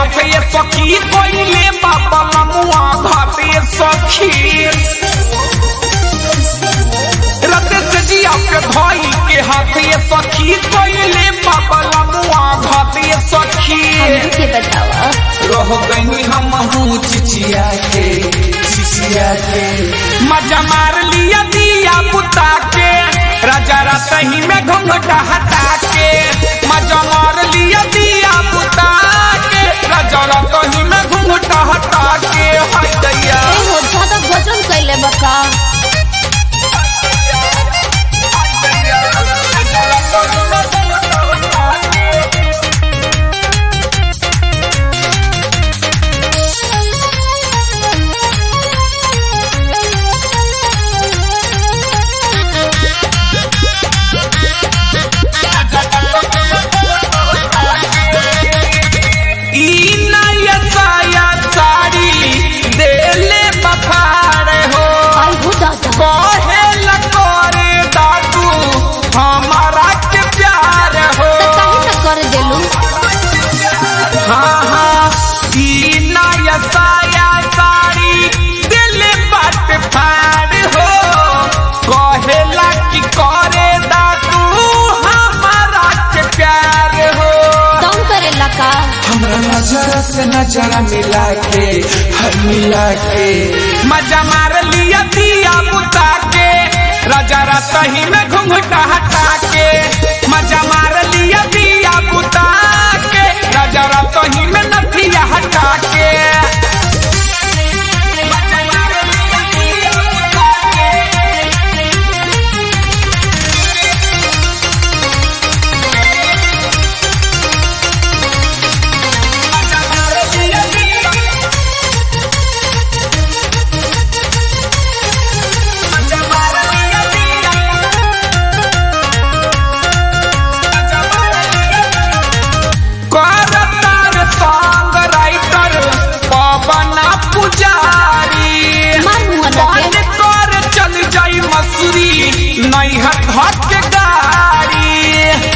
हाथ ये सखी कोइले बाबा लमुआ घाट ये सखी रत सजिया के भाई के हाथ ये सखी कोइले बाबा लमुआ घाट ये सखी के बतावा रह गई हम हूँ चिचिया के मजा मार लिया दिया बुता के राजा रातही में घूंघटा हटा के मजा मार लिया दिया बुता के राजा रातही में घूंघटा हटा के हाय दैया हो ज्यादा भजन कैले बका नजर से नजर मिला के मजा मार लिया दिया बुता के राजा रातही में घूंघटा हटा के मजा मार लिया दिया बुता के राजा रातही में नथिया हटा के नहीं हाथ के गाड़ी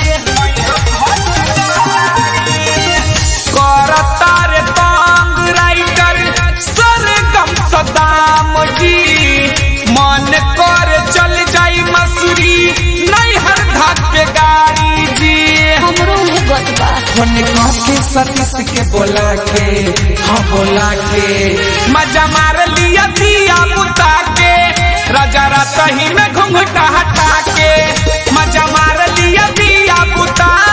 करता रे तंग राइटर सरगम सदाम जी मन कर चल जाई मसूरी नहीं हर धाक के गाड़ी जी हमरो है गतबा होने के सतीश के बोला के मजा मार लिया दिया बुता के राजा रातही में घूंघटा हटा के मजा मार लिया दिया बुता